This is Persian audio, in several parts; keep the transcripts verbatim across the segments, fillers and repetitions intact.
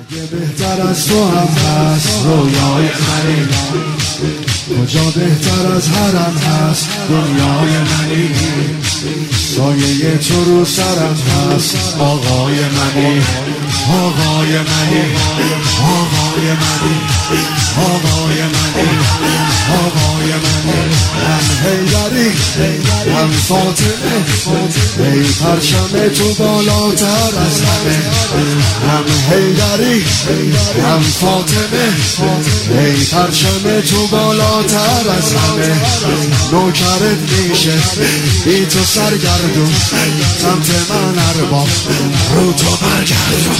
اگه بهتر از تو هم هست رویای منی، کجا بهتر از حرم هست دنیای منی، سایه تو رو سرم هست آقای منی، آقای منی، آقای منی، آقای منی، آقای منی. هم حیدری هم فاطمه، ای پرچم تو بالاتر از همه. هم حیدری هم فاطمه، ای پرچم تو بالاتر از همه. نوکرت میشه بی تو سرگردون، سمت من ارباب رو تو برگردون.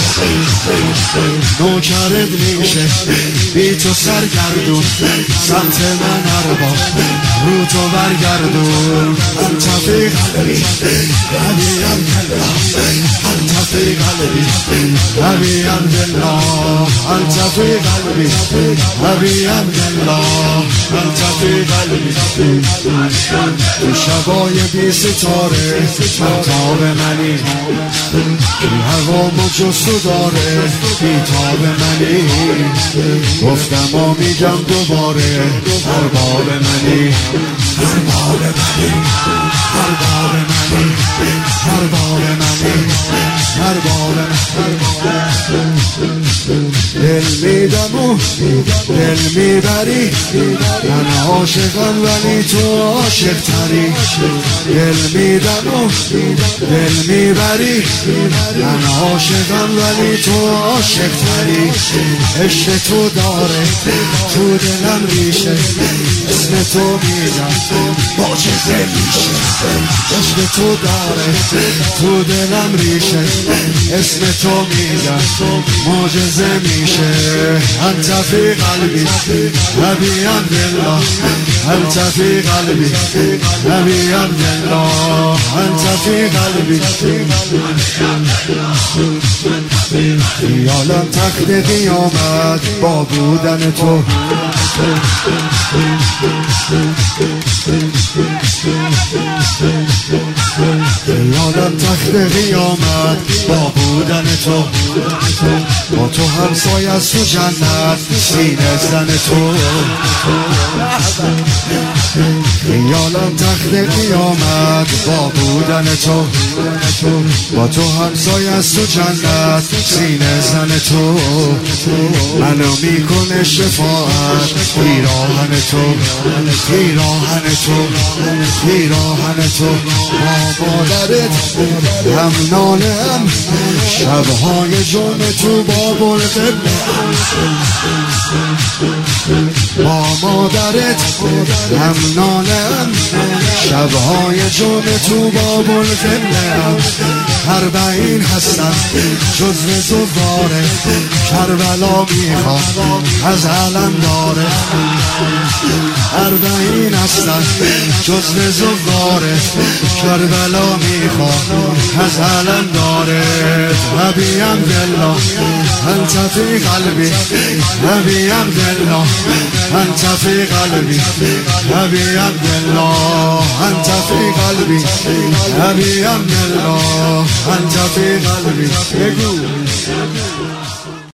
نوکرت میشه بی تو سرگردون، سمت من ارباب رو تو برگردون. انت فی قلبی حبی عبدالله، انت فی قلبی حبی عبدالله، انت فی قلبی حبی عبدالله، انت فی قلبی. تو شبای بی ستاره مهتاب منی، این هوامو جستو داره بیتاب منی. گفتم و میگم دوباره ارباب منی، ارباب منی، ارباب منی، ارباب منی، ارباب منی. دل میدم و دل میبری، من عاشقم ولی تو عاشق تری. دل میدم و دل میبری، من عاشقم ولی تو عاشق تری. عشق تو داره تو دلم ریشه، اسم تو میگم معجزه میشه. عشق تو داره تو دلم ریشه، اسم تو میگم معجزه میشه. انت فی قلبی حبی عبدالله، انت فی قلبی حبی عبدالله، انت فی قلبی. خیالم تخت قیامت با بودن تو، خیالم تخت قیامت با بودن تو. با تو همسایه از تو جنت سینه زن تو. خیالم تخت قیامت با بودن تو، با تو همسایه از تو جنت سینه زن تو. منو میکنه شفاعت پیراهن تو، پیراهن تو، پیراهن تو. با مادرت هم ناله هم شبهای جمعه تو باب القبله. با مادرت هم ناله هم شبهای جمعه تو باب القبله. اربعین هستن جزو زواره، کربلا میخواد از علم داره. اربعین هستن جزو زواره، کربلا میخواد از علم داره. حبی عبدالله انت فی قلبی حبی عبدالله، انت فی قلبی حبی عبدالله، انت فی قلبی حبی عبدالله، انت فی قلبی. بگو